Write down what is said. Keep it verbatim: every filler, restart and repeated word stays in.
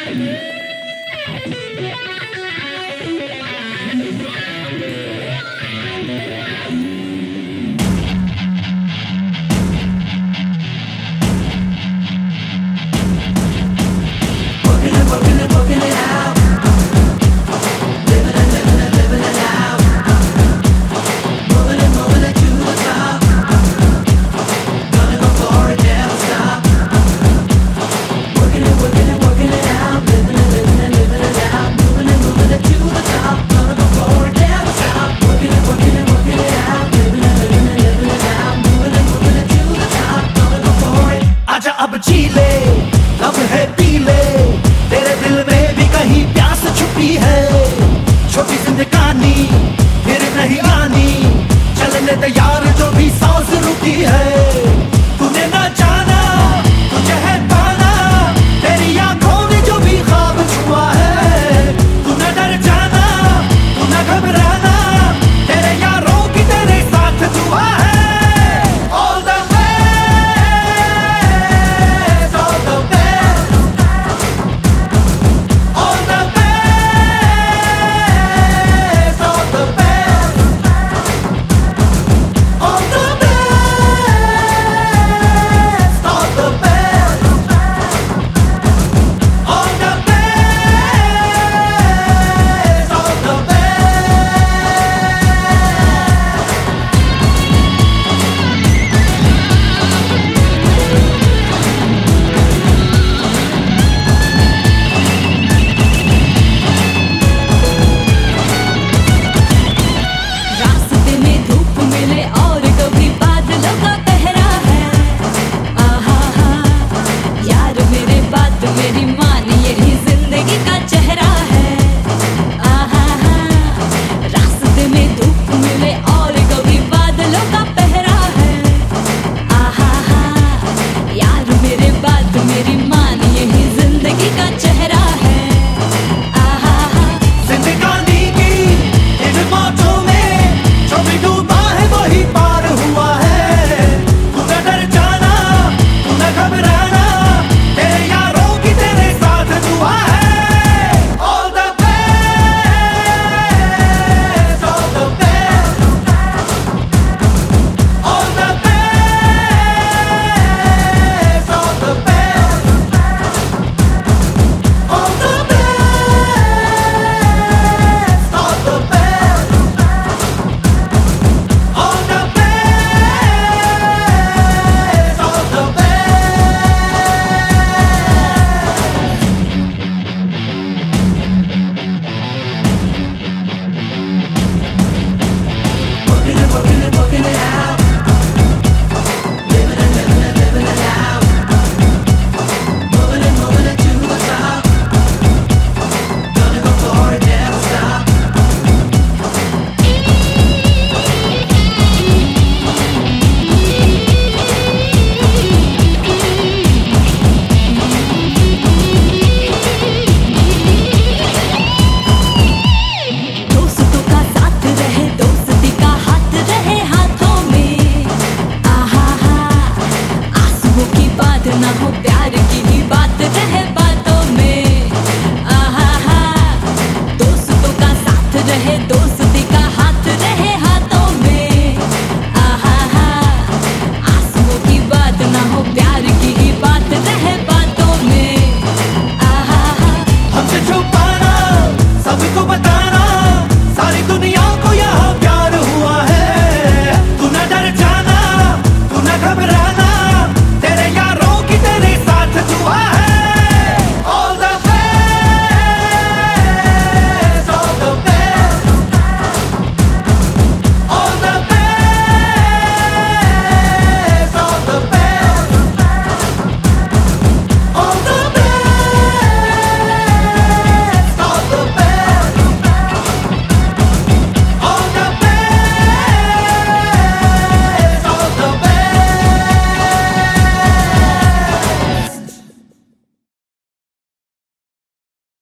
अब जी ले, अब है पी ले, तेरे दिल में भी कहीं प्यास छुपी है। छोटी जिंदगानी फिर नहीं आनी, चलने दे यार जो भी सांस रुकी है। तूने ना जाना तुझे है पाना, तेरी आंखों में जो भी ख्वाब छुआ है। तू न डर जाना, तू न घबराना, तेरे यारों की तेरे साथ दुआ है। ना हो प्यार